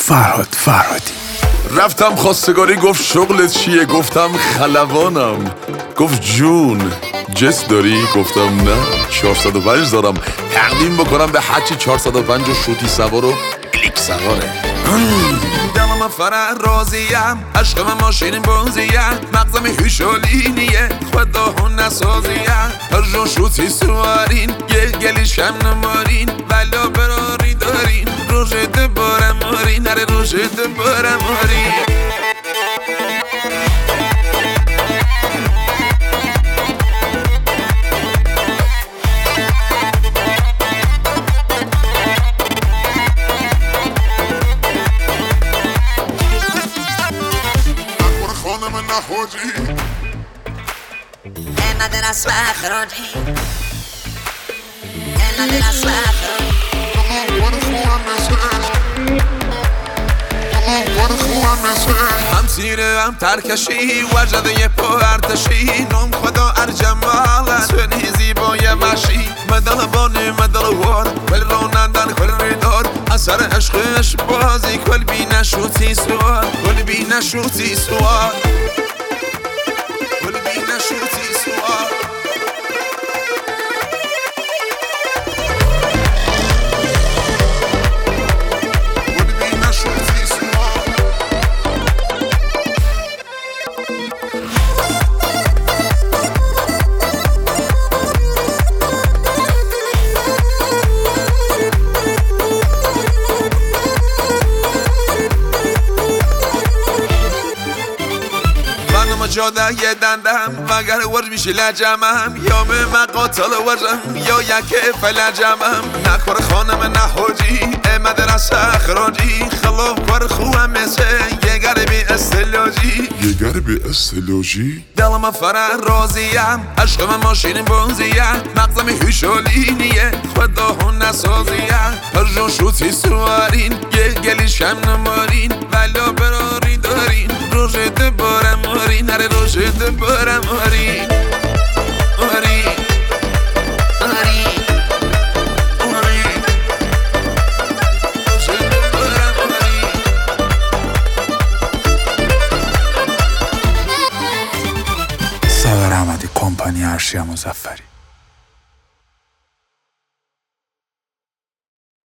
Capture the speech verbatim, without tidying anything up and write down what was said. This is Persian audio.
فرهاد فرهادی. رفتم خواستگاری گفت شغلت چیه؟ گفتم خلبانم. گفت جون جس داری؟ گفتم نه چهارصد و پنج دارم تقدیم بکنم به هرچی چهارصد و پنج و شوتی سوار و کلیک سواره. دلم فرح راضیم، عشقم ماشین بازیم، مغزم هوشالینیه خدا هون نسازیم. هر جا شوتی سوارین یه گلیش هم نمارین، بلا براری دارین روشت بارم مارین، نره روشت بارم مارین. نخوجی مدن اسم اخراجی مدن اسم اخراجی هم سیره هم ترکشی وجده یه پا ارتشی نام خدا ارجماله سنی زیبای مشی مدل بانی مدل وار کل رانندن کل ریدار اثر عشقش بازی کل بی نشوتی سوار کل بی نشوتی سوار کل بی نشوتی سوار. جاده یه دندم مگر ورج میشه لجمم یا به مقاتل ورجم یا یک فلجمم نکار خانم نحوجی مدرسه اخراجی خلاف کار خوهم مثل یه گربی استلاجی یه گربی استلاجی. دلم فرح راضیم، عشقم ماشین بازیم، مغزم هوشالینیه خدا هون نسازیم. هر جا شوتی سوارین یه گلیش هم نمارین، بلا براری دارین روشت بارم مارین، نره روشت بارم مارین مارین مارین مارین روشت بارم مارین. ساغر احمدی، کمپانی ارشیا مظفری.